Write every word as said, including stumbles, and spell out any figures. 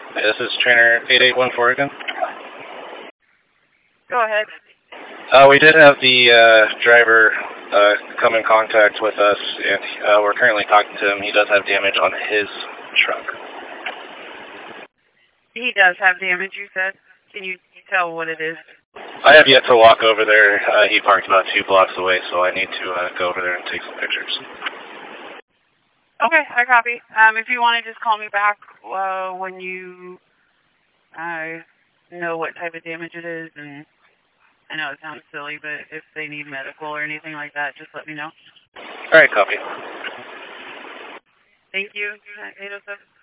This is trainer eight eight one four again. Go ahead. Uh, we did have the uh, driver uh, come in contact with us, and uh, we're currently talking to him. He does have damage on his truck. He does have damage, you said? Can you tell what it is? I have yet to walk over there. Uh, he parked about two blocks away, so I need to uh, go over there and take some pictures. Okay, I copy. Um, if you want to just call me back uh, when you uh, know what type of damage it is, and I know it sounds silly, but if they need medical or anything like that, just let me know. All right, copy. Thank you. eight oh seven